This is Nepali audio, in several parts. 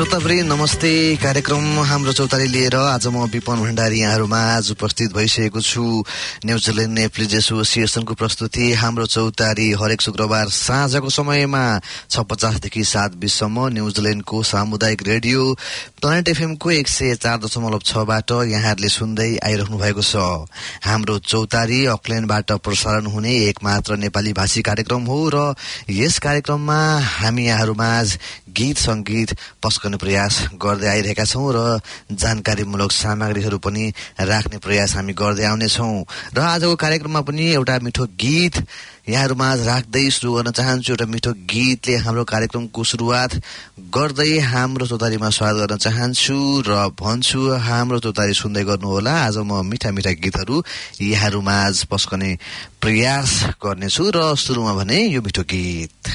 श्रोतावृन्द नमस्ते। कार्यक्रम हाम्रो चौतारी लिएर आज म विपन भण्डारी यहाँहरूमा आज उपस्थित भइसकेको छु। न्युजिल्यान्ड नेप्लिज एसोसिएसनको प्रस्तुति हाम्रो चौतारी हरेक शुक्रबार साँझको समयमा 6:50 देखि 7:20 सम्म न्युजिल्यान्डको सामुदायिक रेडियो प्लानेट एफएमको 104.6 बाट यहाँहरूले सुन्दै आइरहनु भएको छ। हाम्रो चौतारी अकल्यान्डबाट प्रसारण हुने एकमात्र नेपाली भाषी कार्यक्रम हो र यस कार्यक्रममा हामी यहाँहरूमाझ गीत संगीत पस्कने प्रयास गर्दै आइरहेका छौं र जानकारीमूलक सामग्रीहरू पनि राख्ने प्रयास हामी गर्दै आउनेछौं। र आजको कार्यक्रममा पनि एउटा मिठो गीत यहाँहरूमाझ राख्दै सुरु गर्न चाहन्छु। एउटा मिठो गीतले हाम्रो कार्यक्रमको सुरुवात गर्दै हाम्रो चौतारीमा स्वागत गर्न चाहन्छु र भन्छु हाम्रो चौतारी सुन्दै गर्नुहोला। आज म मिठा मिठा गीतहरू यहाँहरूमाझ पस्कने प्रयास गर्नेछु र सुरुमा भने यो मिठो गीत।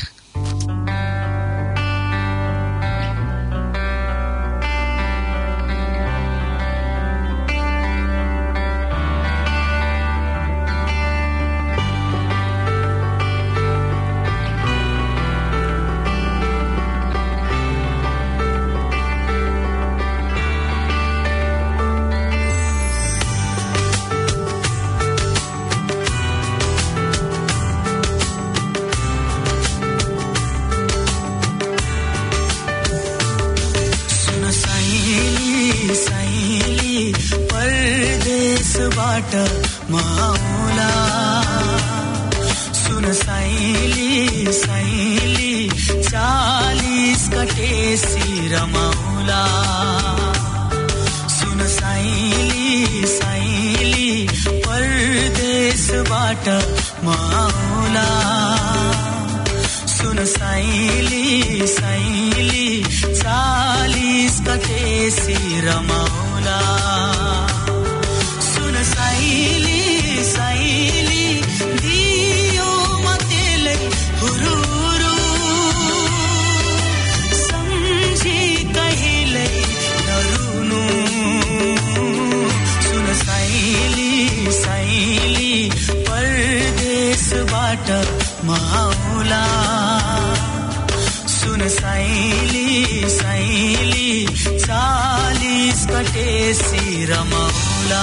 माउला सुन साइली साइली 40 कटेसी रमाउला सुन साइली साइली परदेशबाट माउला सुन साइली साइली 40 कटेसी रमाउला साइली साइली दियो मतेलै हुरुरु सम्झी कहिल्यै नरुनु सुन साइली साइली परदेशबाट माउला सुन साइली साइली 40 कटेसी रमाउला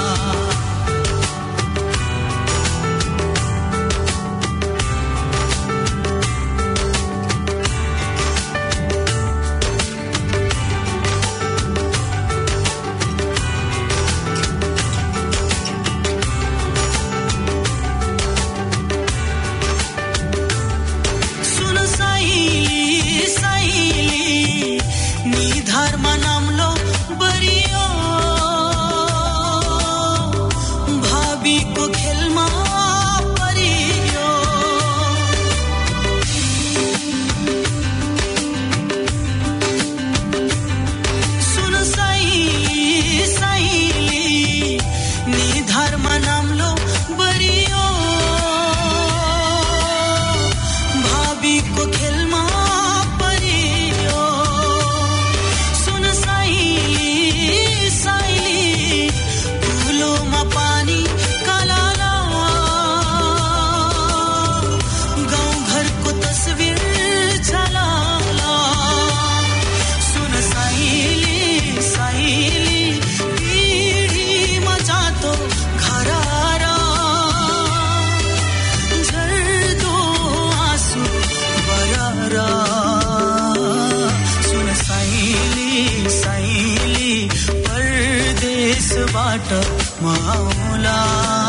माउला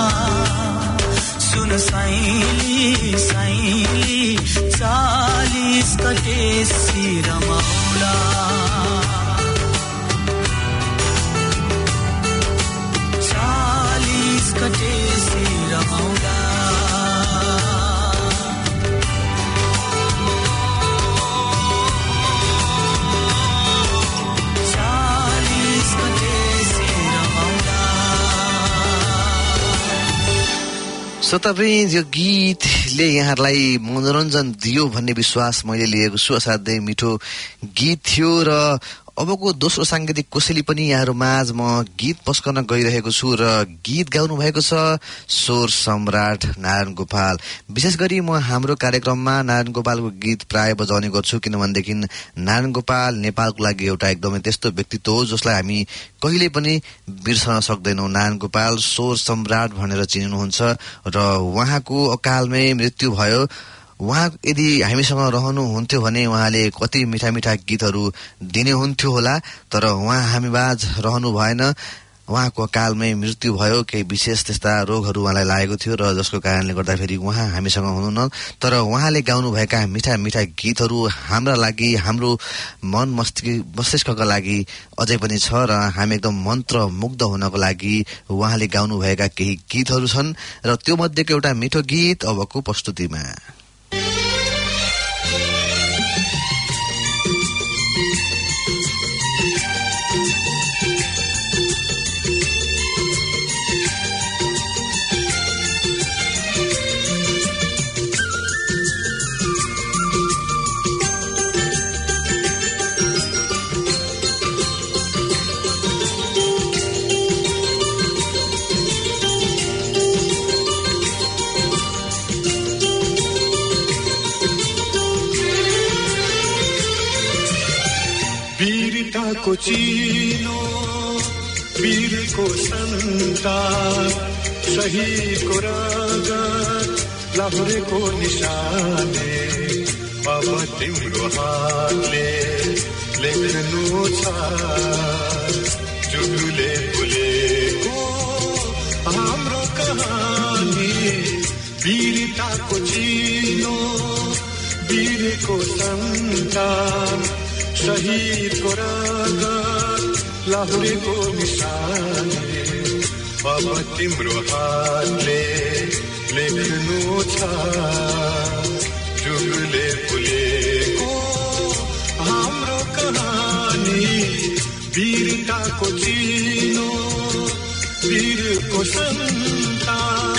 सुन साइली साइली 40 कटेसी रमाउला 40 कटेसी रमाउला श्रोतावृन्द यो गीतले यहाँहरूलाई मनोरञ्जन दियो भन्ने विश्वास मैले लिएको छु। असाध्यै मिठो गीत थियो र अबको दोस्रो सांगीतिक कोसेली पनि यहाँहरू माझ म गीत पस्कन गइरहेको छु र गीत गाउनु भएको छ स्वर सम्राट नारायण गोपाल। विशेष गरी म हाम्रो कार्यक्रममा नारायण गोपालको गीत प्राय बजाउने गर्छु, किनभनेदेखि नारायण गोपाल नेपालको लागि एउटा एकदमै त्यस्तो व्यक्तित्व हो जसलाई हामी कहिले पनि बिर्सन सक्दैनौँ। नारायण गोपाल स्वर सम्राट भनेर चिनिनुहुन्छ र उहाँको अकालमै मृत्यु भयो। उहाँ यदि हामीसँग रहनुहुन्थ्यो भने उहाँले कति मिठा मिठा गीतहरू दिने हुन्थ्यो होला, तर उहाँ हामीबाझ रहनु भएन। उहाँको अकालमै मृत्यु भयो। केही विशेष त्यस्ता रोगहरू उहाँलाई लागेको थियो र जसको कारणले गर्दाखेरि उहाँ हामीसँग हुनुहुन्न, तर उहाँले गाउनुभएका मिठा मिठा गीतहरू हाम्रा लागि, हाम्रो मन मस्तिष्कका लागि अझै पनि छ र हामी एकदम मन्त्रमुग्ध हुनको लागि उहाँले गाउनुभएका केही गीतहरू छन् र त्यो मध्येको एउटा मिठो गीत अबको प्रस्तुतिमा। वीरताको चिनो वीरको सन्तान शहीदको रगत लाहुरेको निशाने अब तिम्रो हातले लेख्नु छ जुगुले बोलेको हाम्रो कहानी। वीरताको चिनो वीरको सन्तान शहीदको रगत लाहुरेको निशानले अब तिम्रो हातले लेख्नु छ जुगुले फुलेको हाम्रो कहानी। वीरताको चिनो वीरको सन्तान।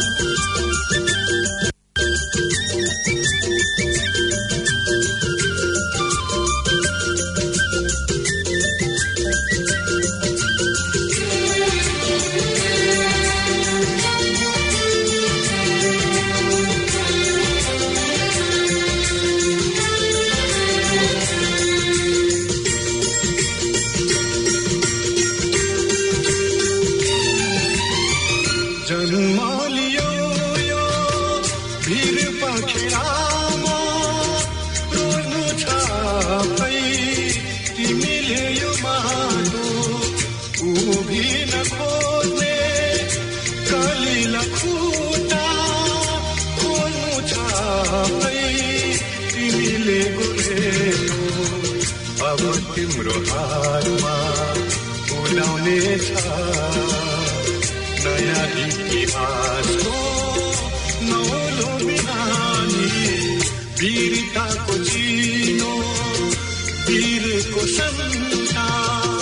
तिम्रो हातमा उडाउने छ नयाँ इतिहासको नौलो बिहानी। वीरताको चिनो वीरको सन्तान।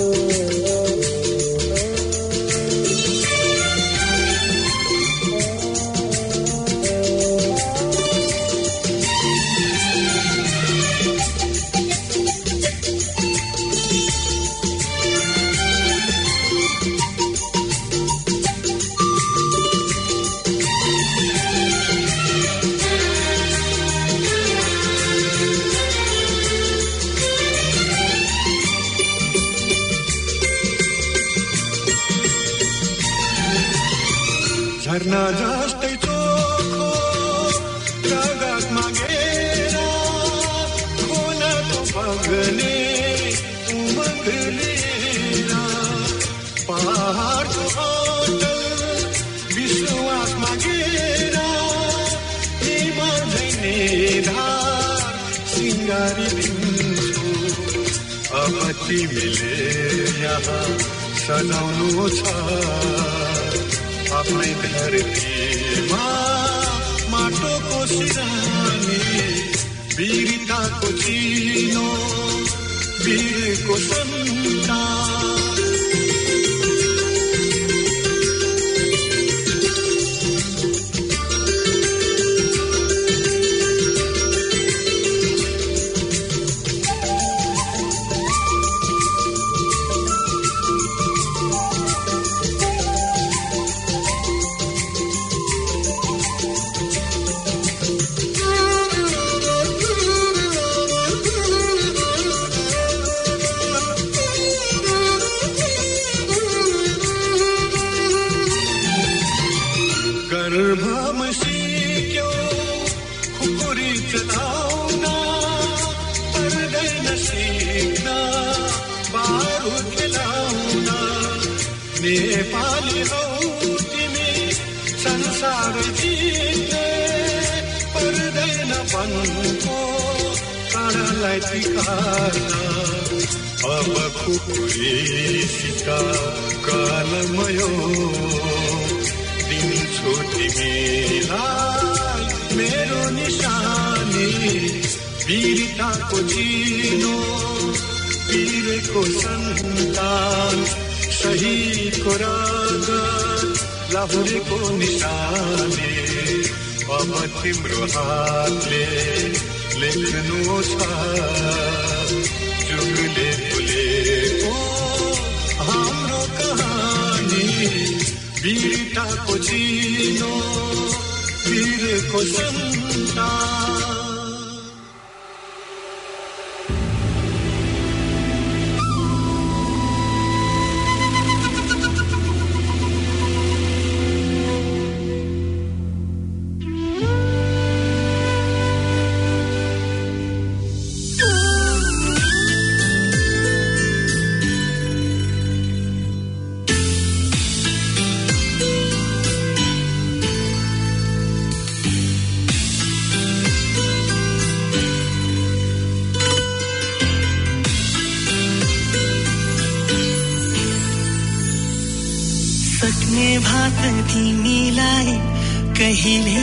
झरना जस्तै चोखो रगत मागेर खोलाको बग्ने उमग लिएर पहाडको अटल विश्वास मागेर हिमाल झैने धार सिंगारी दिन्छु। अब तिमीले यहाँ सजाउनु छ आफ्नै धरतीमा माटोको सिरानी। वीरताको चिनो वीरको सन्तान। छुरी चलाउन पर्दैन सिक्न बारुद खेलाउन नेपाली हौ तिमी संसार जित्ने पर्दैन वनको काँडालाई तिखार्न अब खुकुरीसित कालमयो दिन्छु तिमीलाई मेरो निशानी वीरताको चिनो वीरको सन्तान शहीदको रगत लाहुरेको निशानी अब तिम्रो हातले लेख्नु छ जुगले फुलेको हाम्रो कहानी वीरताको चिनो वीरको सन्तान तिमीलाई कहिले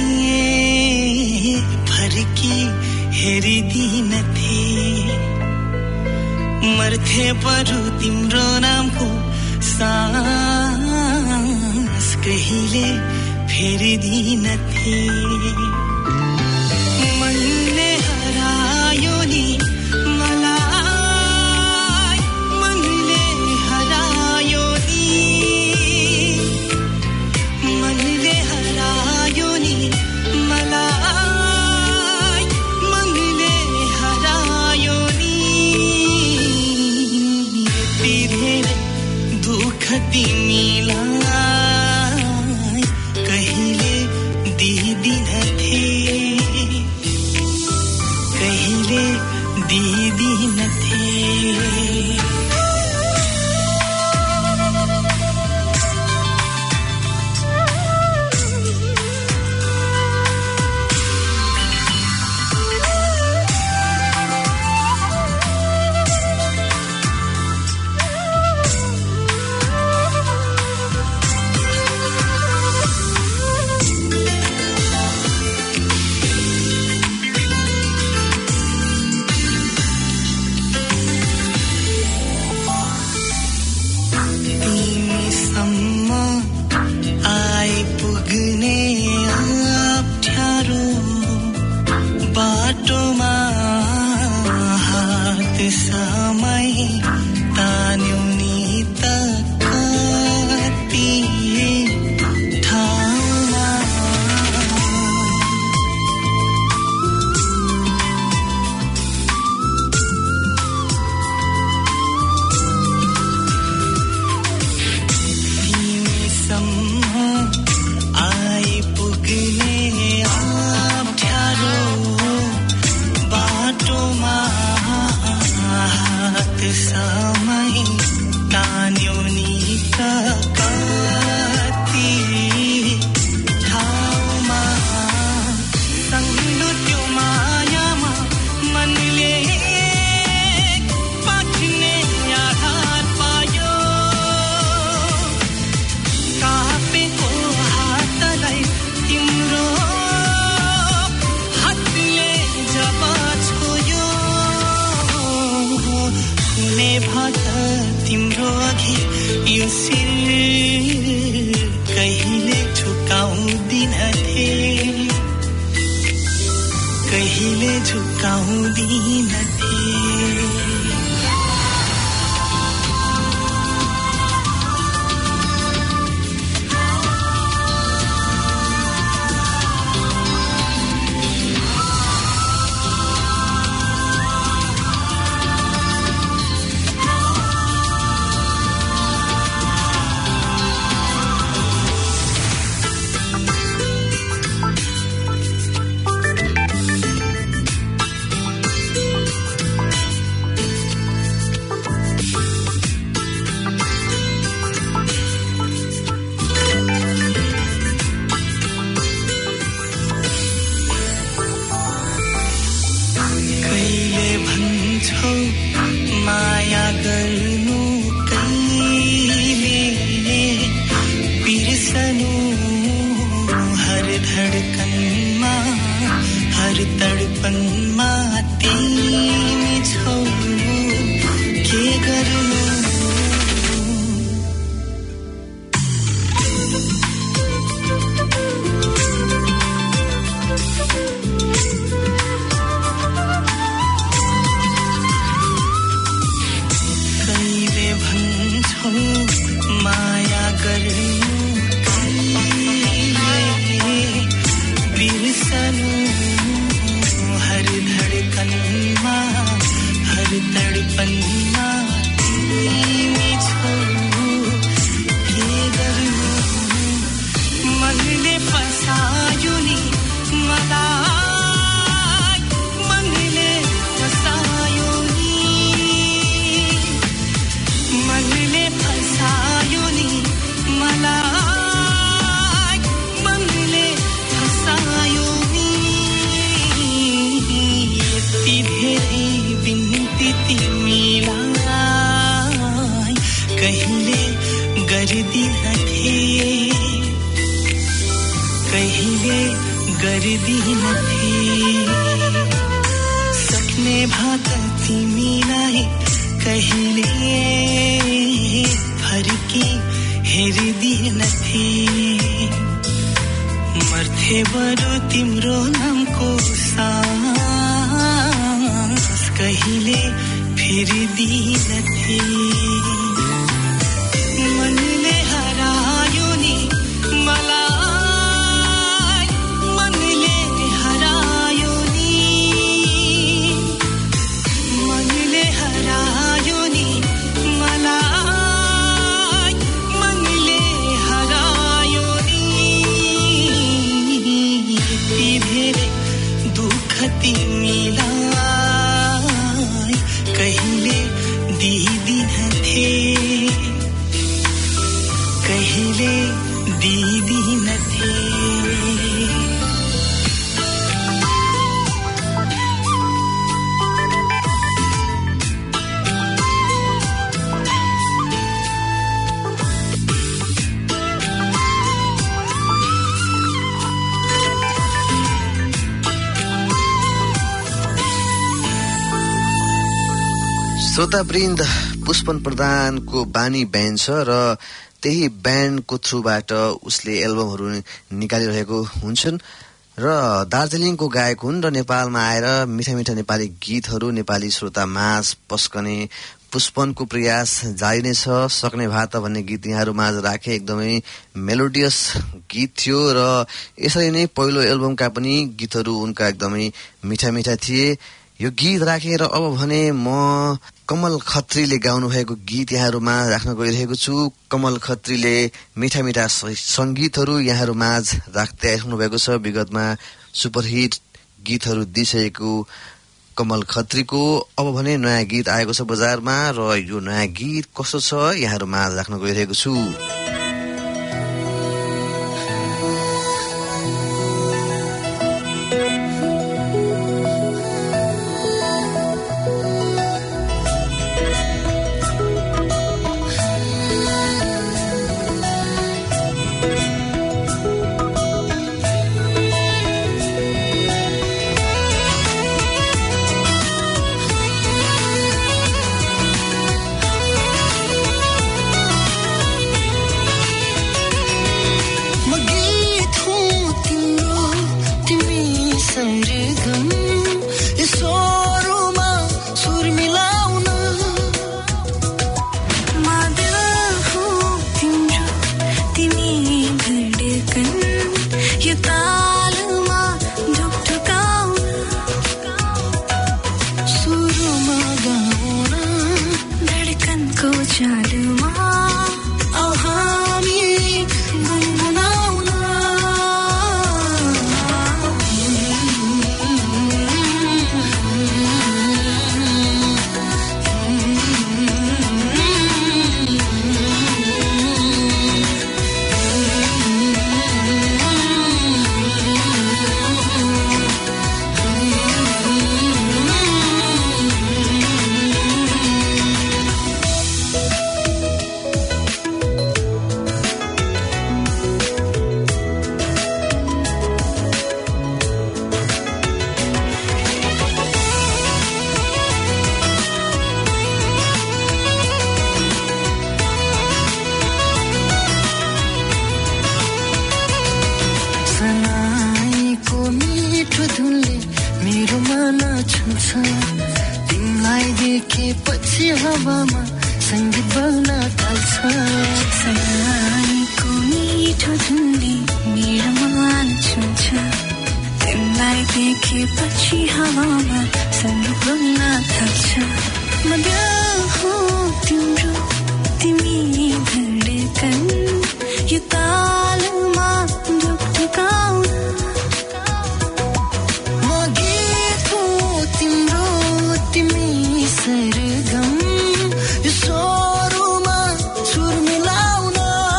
फर्की हेरिदिनथे मर्थे बरु तिम्रो नामको सास कहिले फेरिदिनथे मनले हरायो नि मलाई मनले हरायो मनले हरायो नि मलाई मनले हरायो नि यति धेरै दुःख तिमीलाई कहिले दिदिनथे कहिले दिदिनथे भन्छौ माया गर्नु कहिले बिर्सनु हर धडकनमा हर तडपनमा तिमी छौ के गर्नु माया गर्नु कहिले बिर्सनु हर धडकनमा हर तडपनमा तिमी छौ के गर्नु मनले फसायो नि मलाई मनले फसायो नि मनले फसायो नि मलाई मनले फसायो नि यति धेरै बिन्ती तिमीलाई कहिले गर्दिनथे कहिले गर्दिनथे सक्ने भात तिमीलाई कहिले फर्की हेरिदिनथे मर्थे बरु तिम्रो नामको सास कहिले फेरिदिनथे मनले हरायो नि मलाई मनले हरायो नि मनले हरायो नि मलाई मनले हरायो नि यति धेरै दुःख तिमीलाई कहिले दिदिनथे कहिले दिदिनथे श्रोतावृन्द पुष्पन प्रधानको बानी ब्यान्ड छ र त्यही ब्यान्डको थ्रुबाट उसले एल्बमहरू निकालिरहेको हुन्छन् र दार्जिलिङको गायक हुन् र नेपालमा आएर मिठा मिठा नेपाली गीतहरू नेपाली श्रोता माझ पस्कने पुष्पनको प्रयास जारी नै छ। सक्ने भात भन्ने गीत यहाँहरू माझ राखे, एकदमै मेलोडियस गीत थियो र यसरी नै पहिलो एल्बमका पनि गीतहरू उनका एकदमै मिठा मिठा थिए। यो गीत राखेर अब भने म कमल खत्रीले गाउनु भएको गीत यहाँहरूमा राख्न गइरहेको छु। कमल खत्रीले मिठा मिठा संगीतहरू यहाँहरू माझ राख्दै आइरहनु भएको छ। विगतमा सुपरहिट गीतहरू दिइसकेको कमल खत्रीको अब भने नयाँ गीत आएको छ बजारमा र यो नयाँ गीत कस्तो छ यहाँहरू माझ राख्न गइरहेको छु। मन छुन्छ तिमीलाई देखेपछि हावामा संगीत बग्न थाल्छ सरानीको मिठो धुनले मेरो मन छुन्छ तिमीलाई देखेपछि हावामा संगीत बग्न थाल्छ म हो तिम्रो तिमी धडकन यो तालमा ढुकढुकाउन म गीत हो तिम्रो तिमी सरगम यो स्वरमा सुर मिलाउन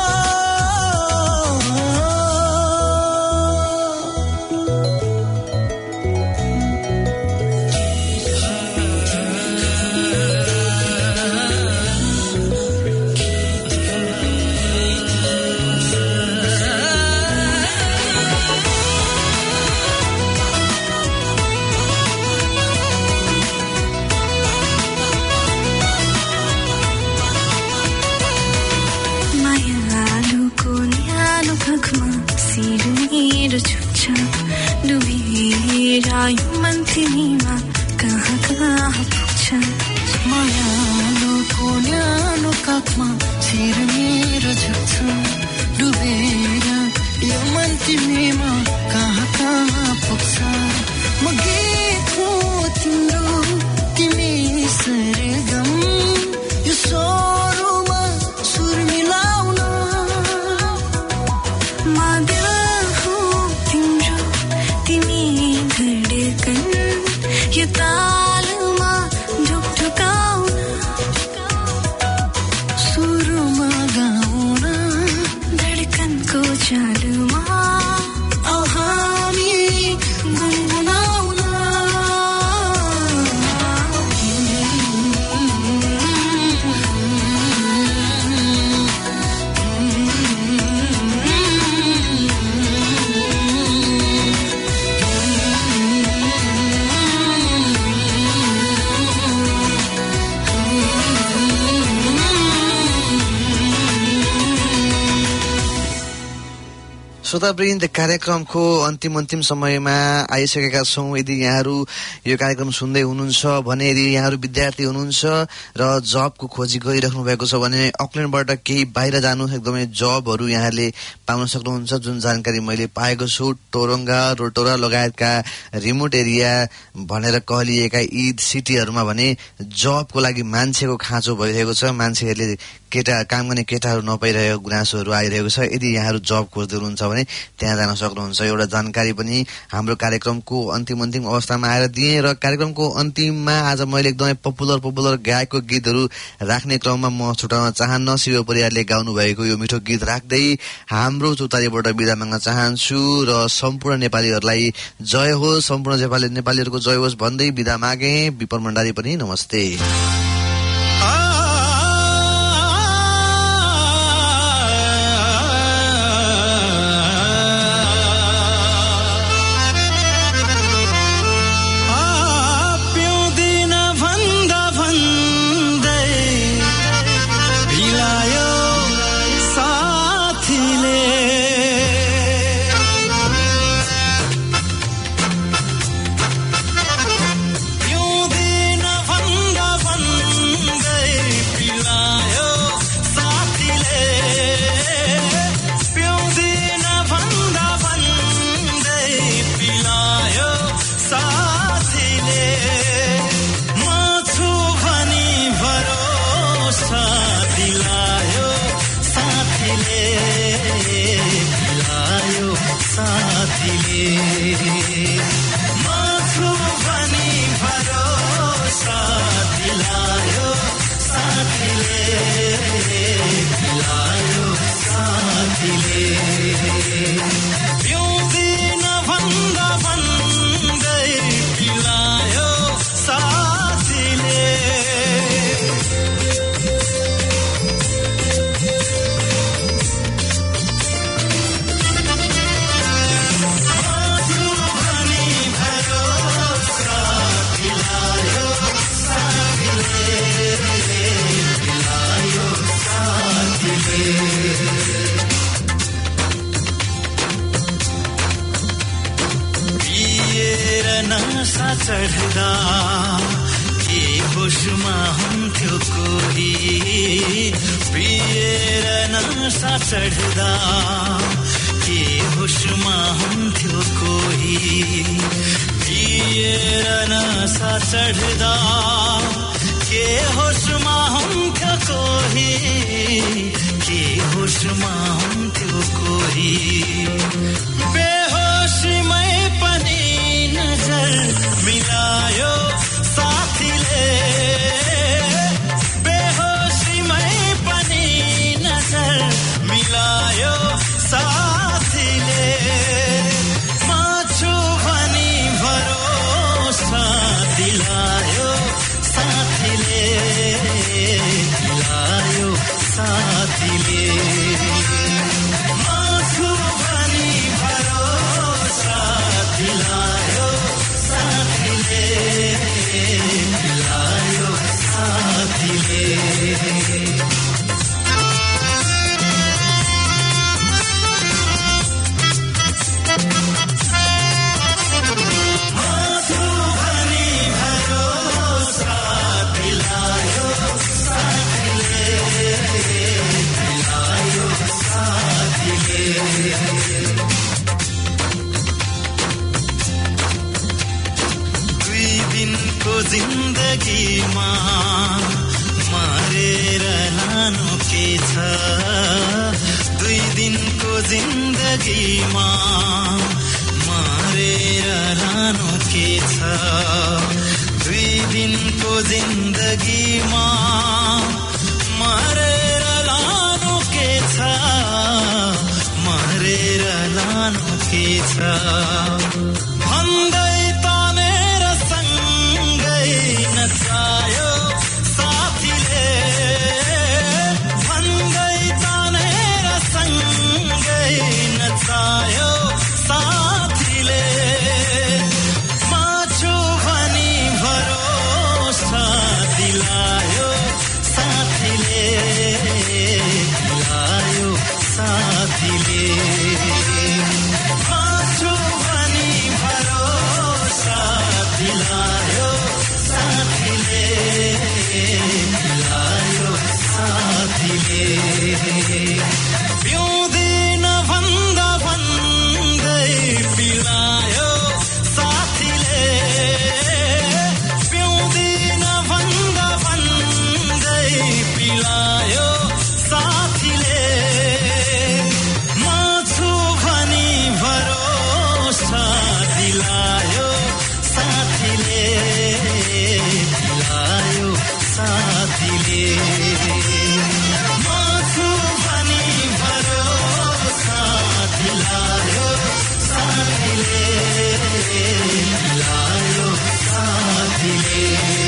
डुबेर मन तिमीमा कहाँ कहाँ पुग्छ मायालुको न्यानो काखमा शिर मेरो झुक्छ डुबेर यो मन तिमीमा कहाँ कहाँ पुग्छ म गीत हो तिम्रो तिमी सरगम यो स्वरमा सुर मिलाउन यो तालमा ढुकढुकाउन सुरमा गाउन धडकनको चालुमा हामी गुनगुनाउन श्रोतावृन्द कार्यक्रमको अन्तिम समयमा आइसकेका छौं। यदि यहाँहरू यो कार्यक्रम सुन्दै हुनुहुन्छ भने यदि यहाँहरू विद्यार्थी हुनुहुन्छ र जबको खोजी गरिराख्नु भएको छ भने अकल्यान्डबाट केही बाहिर जानु एकदमै जबहरू यहाँले पाउन सक्नुहुन्छ। जुन जानकारी मैले पाएको छु टोरङ्गा रोटोरा लगायतका रिमोट एरिया भनेर कहलिएका यी सिटीहरूमा भने जबको लागि मान्छेको खाँचो भइरहेको छ। मान्छेहरूले काम गर्ने केटाहरू नपाइरहेको गुनासोहरू आइरहेको छ। यदि यहाँहरू जब खोज्दै हुनुहुन्छ भने त्यहाँ जान सक्नुहुन्छ। एउटा जानकारी पनि हाम्रो कार्यक्रमको अन्तिम अवस्थामा आएर दिएँ र कार्यक्रमको अन्तिममा आज मैले एकदमै पपुलर गायकको गीतहरू राख्ने क्रममा म छुटाउन चाहन्न। शिव परियारले गाउनु भएको यो मिठो गीत राख्दै हाम्रो चौतारीबाट बिदा माग्न चाहन्छु र सम्पूर्ण नेपालीहरूलाई जय होस्, सम्पूर्ण नेपालीहरूको जय होस् भन्दै बिदा मागे। विपन भण्डारी पनि नमस्ते। चढ्दा के होसमा हुन्थ्यो कोही पिएर नसा चढ्दा के होसमा हुन्थ्यो कोही पिएर नसा चढ्दा के होसमा हुन्थ्यो कोही के होसमा हुन्थ्यो कोही बेहोसीमै पनि नजर मिलायो साथीले बेहोसीमै पनि नजर मिलायो साथीले म छु भनी भरोसा दिलायो साथीले दिलायो साथीले म छु भनी भरोसा दिलायो साथीले दिलायो साथीले जिन्दगीमा मारेर लानु के छ 2 दिनको जिन्दगीमा मारेर लानु के छ 2 दिनको जिन्दगीमा मारेर लानु के छ मारेर लानु के छ भन्दै तानेर नचायो साथीले भन्दै तानेर सँगै नचायो साथीले म छु भनी भरोसा दिलायो साथीले दिलायो साथीले म छु भनी भरोसा दिलायो साथीले दिलायो साथीले पिउँदिन भन्दा भन्दै पिलायो साथीले पिउँदिन भन्दा भन्दै पिलायो साथीले म छु भनी भरोसा दिलायो साथीले दिलायो साथीले म छु भनी भरोसा दिलायो साथीले दिलायो साथीले